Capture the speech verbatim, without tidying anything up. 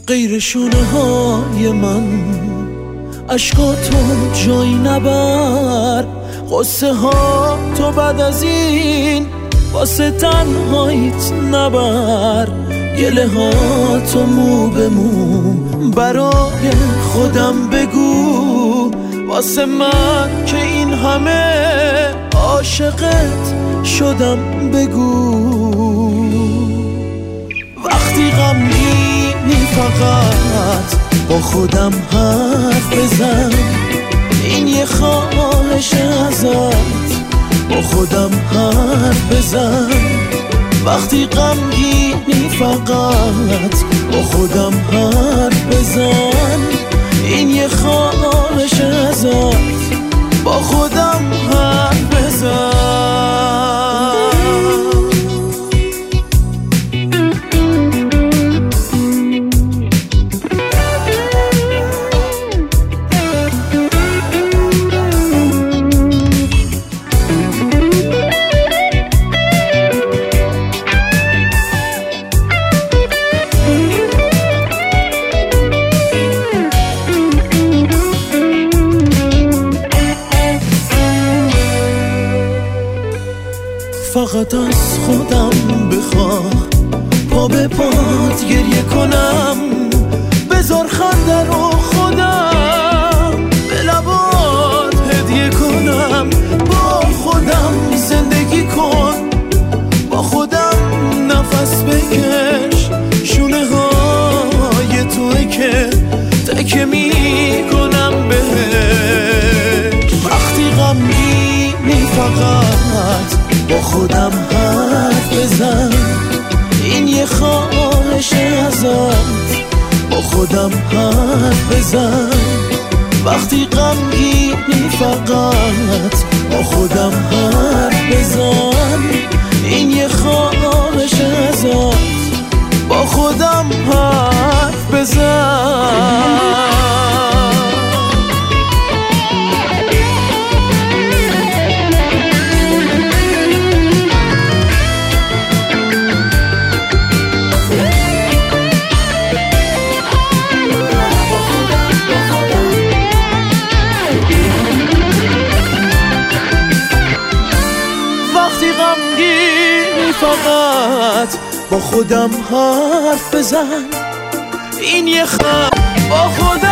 غیر شونه های من اشکاتو جایی نبر، قصه ها تو بعد از این واسه تنهاییت نبر، گله ها تو مو به مو برای خودم بگو، واسه من که این همه عاشقت شدم بگو. وقتی غمگینی فقط با خودم حرف بزن، این یه خواهش ازت، با خودم حرف بزن. وقتی غمگینی فقط با خودم حرف بزن، این یه خواهش ازت، با خودم حرف بزن. فقط از خودم بخوا، پا به پات گریه کنم، بذار خنده رو خودم به لبات هدیه کنم. با خودم زندگی کن، با خودم نفس بکش، شونه های توی که تکه می کنم بهش. وقتی غمگینی فقط با خودم حرف بزن، این یه خواهش ازت، با خودم حرف بزن. وقتی غمگینی فقط با خودم حرف بزن، این یه خواهش ازت، با خودم حرف بزن. فقط با خودم حرف بزن، این یه خواهش با خودم